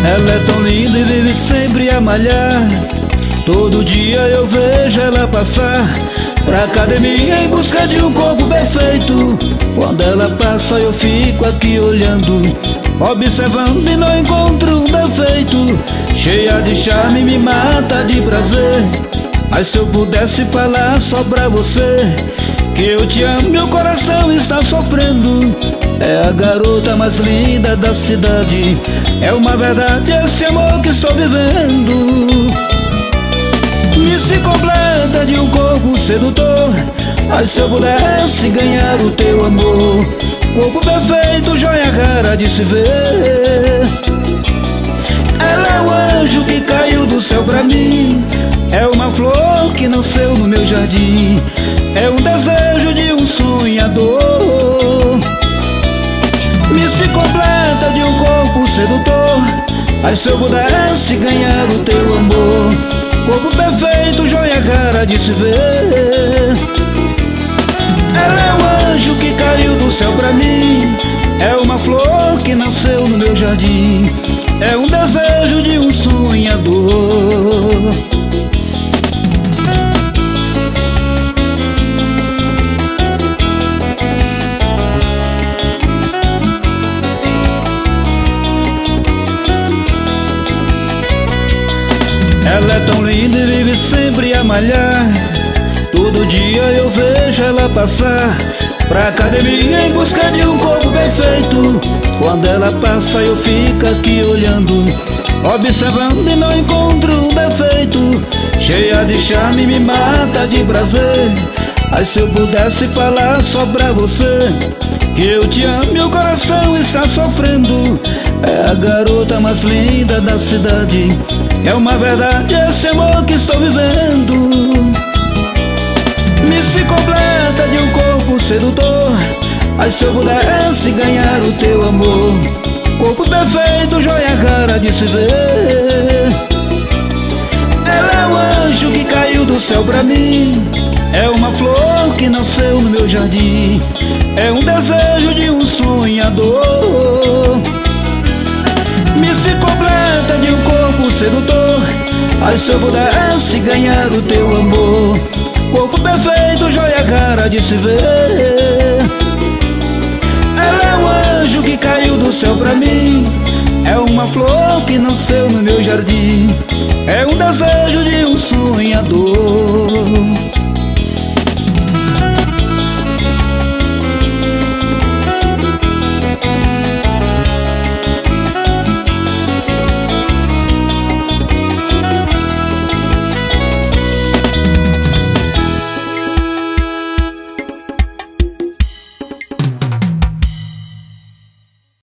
Ela é tão linda e vive sempre a malhar. Todo dia eu vejo ela passar pra academia em busca de um corpo perfeito. Quando ela passa eu fico aqui olhando, observando e não encontro um defeito. Cheia de charme me mata de prazer. Mas se eu pudesse falar só pra você que eu te amo, meu coração está sofrendo. É a garota mais linda da cidade, é uma verdade esse amor que estou vivendo. Me se completa de um corpo sedutor. Mas se eu pudesse ganhar o teu amor, corpo perfeito, joia rara de se ver. Ela é um anjo que caiu do céu pra mim, é uma flor que nasceu no meu jardim, é um desejo de um sonhador. Me se completa de um corpo sedutor. Mas se eu pudesse ganhar o teu amor, corpo perfeito, joia rara de se ver. Ela é um anjo que caiu do céu pra mim, é uma flor que nasceu no meu jardim, é um desejo de um sonhador. Ela é tão linda e vive sempre a malhar. Todo dia eu vejo ela passar pra academia em busca de um corpo perfeito. Quando ela passa eu fico aqui olhando, observando e não encontro um defeito. Cheia de charme me mata de prazer. Mas se eu pudesse falar só pra você que eu te amo, meu coração está sofrendo. É a garota mais linda da cidade, é uma verdade esse amor que estou vivendo. Me se completa de um corpo sedutor. Mas se eu pudesse ganhar o teu amor, corpo perfeito, joia rara de se ver. Ela é um anjo que caiu do céu pra mim, é uma flor que nasceu no meu jardim, é um desejo de um sonhador. Me se completa de um corpo sedutor. Mas se eu pudesse ganhar o teu amor, corpo perfeito, joia rara de se ver. Ela é um anjo que caiu do céu pra mim, é uma flor que nasceu no meu jardim, é um desejo de um sonhador.